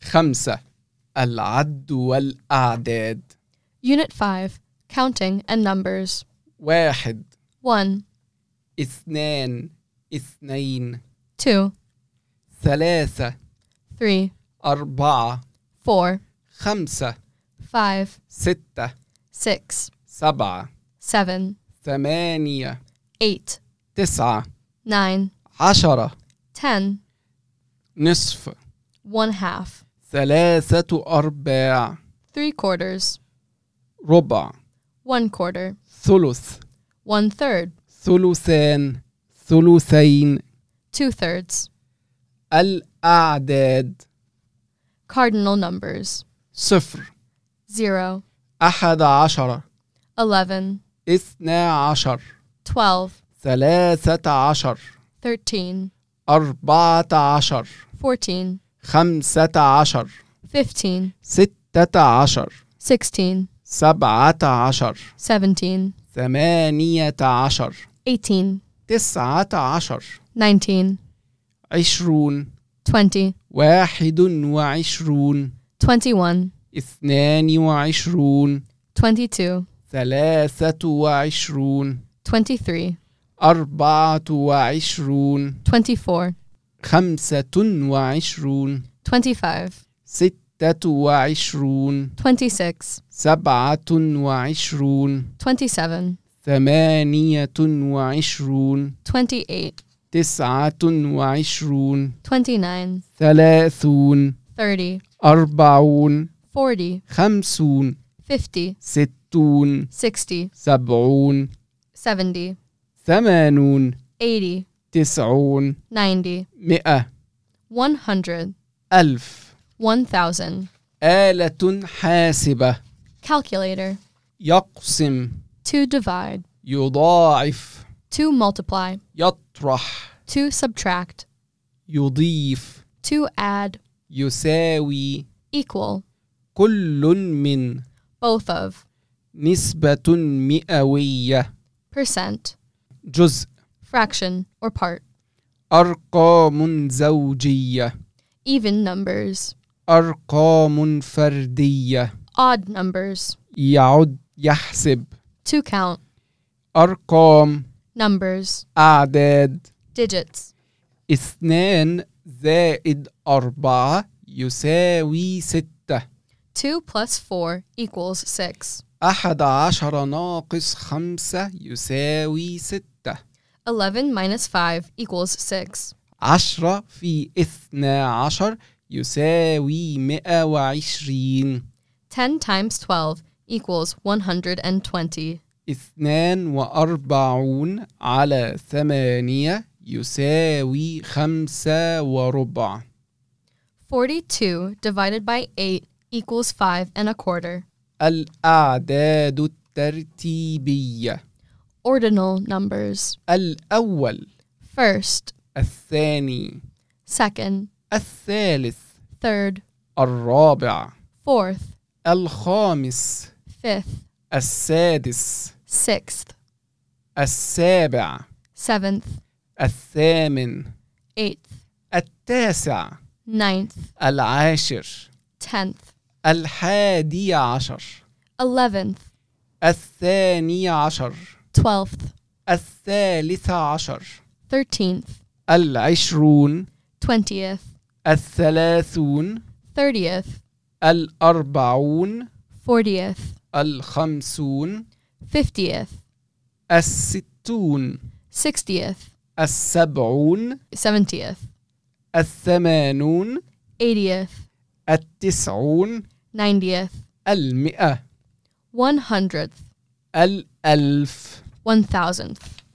5. العد والأعداد. Unit 5, Counting and Numbers. 1 1, 2 2 2, 3 3, 4 4, 5 5, 6 6, 7 7, 8 8, 9 9, 10 10, نصف 1/2, 3/4 3/4, ربع 1/4, ثلث 1/3, ثلثان ثلثين 2/3. الأعداد. Cardinal numbers. 0 0, 11 11, 12 12, 13 13, 14 14, 15 15, 16 16, 17 17, 18 18, 19 19, 20 20, 21 21, 22 22, 23 23, 24 24, 25 25, 26 26, 27 27, 28 28, 29 29, 30 30, 40 40, 50 50, 60 60, 70 70, 80 80, 90 90, 100 100, 1000 1000. آلة حاسبة. Calculator. يقسم To divide. يضاعف To multiply. يطرح To subtract. يضيف To add. يساوي Equal. كل من Both of. نسبة مئوية Percent. جزء Fraction or part. أرقام زوجية Even numbers. أرقام فردية Odd numbers. يعد يحسب To count. أرقام Numbers. أعداد Digits. 2 زائد 4 يساوي 6 2 plus 4 equals 6. 11 ناقص 5 يساوي 6 11 minus 5 equals 6. 10 في 12 يساوي 120 10 times 12 equals 120. 42 على 8 يساوي 5 وربع 42 divided by 8 equals 5 1/4. الأعداد الترتيبية. Ordinal numbers. الأول First, الثاني second, الثالث third, الرابع fourth, الخامس fifth, السادس sixth, السابع seventh, الثامن eighth, التاسع ninth, العاشر 10th, 11 11th, 12 12th, 13 13th, 20 20th, 30 30th, 40 40th, 50 50th, 60 60th, 70 70th, 80 80th, 90 90th, 100 100th, 1000 1000th.